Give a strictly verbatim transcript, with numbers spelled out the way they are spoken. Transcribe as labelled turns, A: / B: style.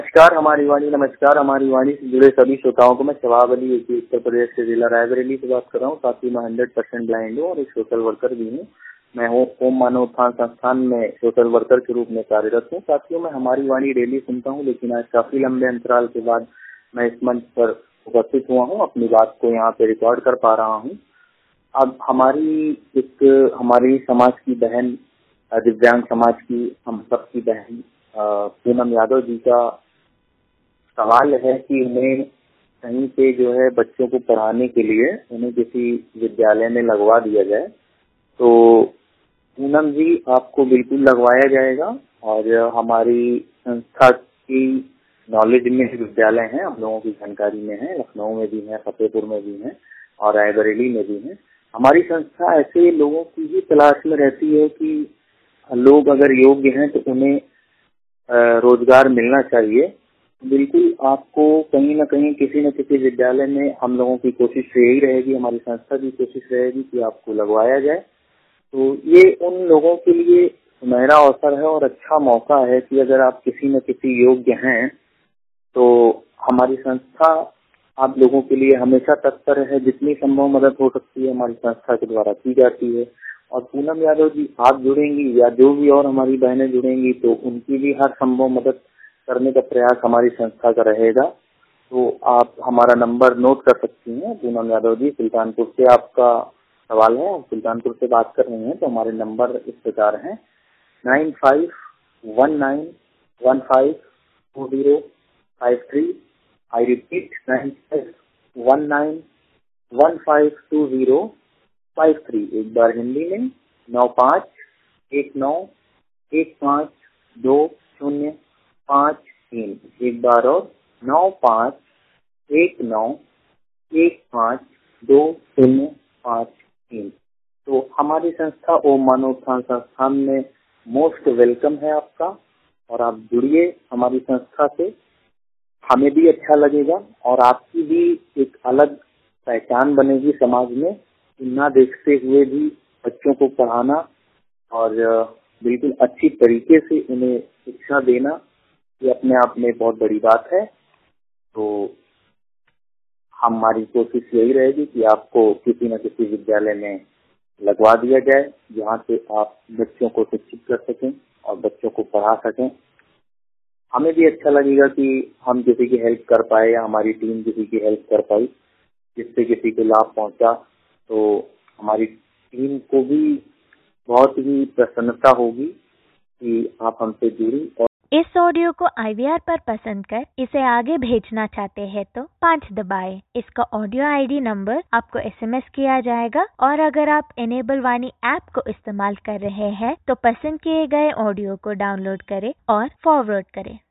A: नमस्कार हमारी वाणी नमस्कार हमारी वाणी से जुड़े सभी श्रोताओं को मैं शवाब अली यूपी उत्तर प्रदेश के जिला रायबरेली से बात कर रहा हूँ। साथ ही मैं हंड्रेड परसेंट ब्लाइंड हूँ और एक सोशल वर्कर भी हूँ। मैं हूँ ओम मानव उत्थान संस्थान में सोशल वर्कर के रूप में कार्यरत हूँ। साथियों, मैं हमारी वाणी डेली सुनता हूँ, लेकिन आज काफी लंबे अंतराल के बाद मैं इस मंच पर उपस्थित हुआ हूँ, अपनी बात को यहाँ पे रिकॉर्ड कर पा रहा हूँ। अब हमारी एक हमारी समाज की बहन, दिव्यांग समाज की हम सब की बहन पूनम यादव जी का सवाल है कि उन्हें कहीं पे जो है बच्चों को पढ़ाने के लिए उन्हें किसी विद्यालय में लगवा दिया जाए। तो पूनम जी, आपको बिल्कुल लगवाया जाएगा और हमारी संस्था की नॉलेज में विद्यालय हैं, हम लोगों की जानकारी में है, लखनऊ में भी है, फतेहपुर में भी है और रायबरेली में भी है। हमारी संस्था ऐसे लोगों की ही तलाश में रहती है कि लोग अगर योग्य हैं तो उन्हें रोजगार मिलना चाहिए। बिल्कुल आपको कहीं ना कहीं किसी न किसी विद्यालय में हम लोगों की कोशिश यही रहेगी, हमारी संस्था की कोशिश रहेगी कि आपको लगवाया जाए। तो ये उन लोगों के लिए सुनहरा अवसर है और अच्छा मौका है कि अगर आप किसी न किसी योग्य हैं तो हमारी संस्था आप लोगों के लिए हमेशा तत्पर है। जितनी संभव मदद हो सकती है हमारी संस्था के द्वारा की जाती है। और पूनम यादव जी, आप जुड़ेंगी या जो भी और हमारी बहनें जुड़ेंगी तो उनकी भी हर संभव मदद करने का प्रयास हमारी संस्था का रहेगा। तो आप हमारा नंबर नोट कर सकती हैं। पूनम यादव जी, सुल्तानपुर से आपका सवाल है, आप सुल्तानपुर से बात कर रहे हैं, तो हमारे नंबर इस प्रकार हैं nine five one nine one five two zero five three. I repeat, nine five one nine one five two zero five three. एक बार हिंदी में, नौ पाँच एक नौ एक पाँच दो शून्य पाँच तीन। एक बार और, नौ पाँच एक नौ एक पाँच दो शून्य पाँच तीन। तो हमारी संस्था ओम मानव उत्थान संस्थान में मोस्ट वेलकम है आपका, और आप जुड़िए हमारी संस्था से। हमें भी अच्छा लगेगा और आपकी भी एक अलग पहचान बनेगी समाज में। ना देखते हुए भी बच्चों को पढ़ाना और बिल्कुल अच्छी तरीके से उन्हें शिक्षा देना, ये अपने आप में बहुत बड़ी बात है। तो हमारी कोशिश यही रहेगी कि आपको किसी न किसी विद्यालय में लगवा दिया जाए, जहाँ से आप बच्चों को शिक्षित कर सकें और बच्चों को पढ़ा सकें। हमें भी अच्छा लगेगा कि हम किसी की हेल्प कर पाए या हमारी टीम किसी की हेल्प कर पाई, जिससे किसी को लाभ पहुंचा। तो हमारी टीम को भी बहुत ही प्रसन्नता होगी कि आप हमसे जुड़ी। और
B: इस ऑडियो को आई वी आर पर पसंद कर इसे आगे भेजना चाहते हैं तो पाँच दबाएं। इसका ऑडियो आई डी नंबर आपको एस एम एस किया जाएगा। और अगर आप इनेबल वाणी ऐप को इस्तेमाल कर रहे हैं तो पसंद किए गए ऑडियो को डाउनलोड करें और फॉरवर्ड करें।